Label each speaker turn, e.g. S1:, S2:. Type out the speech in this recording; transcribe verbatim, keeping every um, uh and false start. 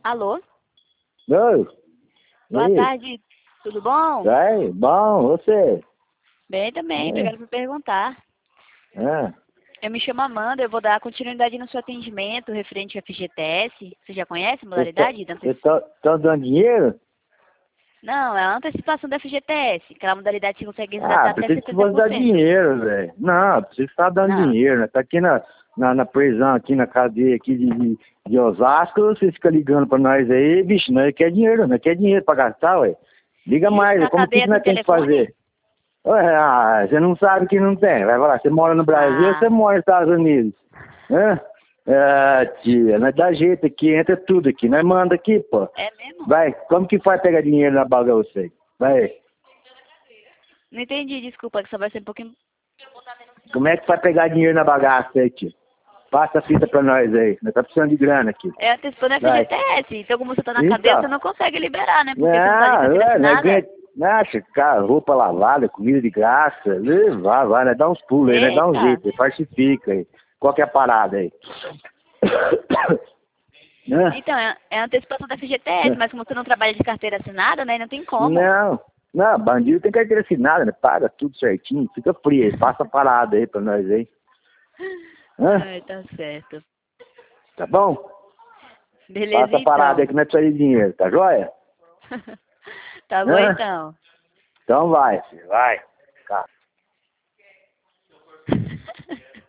S1: Alô?
S2: Oi.
S1: Boa
S2: Oi.
S1: tarde, tudo bom?
S2: Vai, bom, você?
S1: Bem também,
S2: É.
S1: obrigado por perguntar.
S2: Ah.
S1: Eu me chamo Amanda, eu vou dar continuidade no seu atendimento referente ao F G T S. Você já conhece a
S2: Vocês estão
S1: modalidade? da anteci-
S2: dando dinheiro?
S1: Não, é a antecipação da F G T S, aquela modalidade que você consegue
S2: Ah,
S1: resgatar até
S2: pensei que
S1: setenta
S2: fosse
S1: por
S2: dar
S1: cento.
S2: dinheiro, velho. Não, você está dando
S1: Não,
S2: dinheiro, né? Tá aqui na, na, na prisão, aqui na cadeia aqui de, de, de Osasco, você fica ligando pra nós aí, bicho, nós quer dinheiro, nós quer dinheiro pra gastar, ué. Liga
S1: Ixi,
S2: mais,
S1: na
S2: como que,
S1: cadeia
S2: que
S1: tem
S2: nós temos que
S1: telefone?
S2: fazer? Ué, ah, você não sabe que não tem. Vai falar, você mora no Brasil ou
S1: Ah,
S2: você mora nos Estados Unidos? Hã? Ah, tia, nós dá jeito aqui, entra tudo aqui. Nós manda aqui, pô.
S1: é mesmo?
S2: Vai, como que faz pegar dinheiro na bagaça você? Vai,
S1: Não entendi, desculpa, que só vai ser um pouquinho...
S2: como é que faz pegar dinheiro na bagaça aí, tia? Passa a fita pra nós aí. Nós tá precisando de grana aqui.
S1: É antecipando a
S2: Vai.
S1: F G T S, então como você tá na cadeia,
S2: Então,
S1: você não consegue liberar, né? Porque você não tá de
S2: não,
S1: carteira
S2: é, nós
S1: assinada.
S2: ganha, nossa, cara, roupa lavada, comida de graça. Ih, Vai, vai, nós dá uns pulos aí, nós dá um
S1: Eita!
S2: jeito, aí, falsifica aí. Qual que é a parada aí? Hã?
S1: Então, é, é a antecipação da F G T S, mas como você não trabalha de carteira assinada, né, não tem como.
S2: Não, não, bandido tem carteira assinada, né? Paga tudo certinho, fica frio aí, passa a parada aí pra nós aí. Hã?
S1: Ai, tá certo.
S2: Tá bom?
S1: Beleza,
S2: Passa a parada aí
S1: então.
S2: que nós precisamos de dinheiro, tá joia?
S1: Tá bom,
S2: Hã?
S1: então.
S2: Então vai, filho, vai. Tá.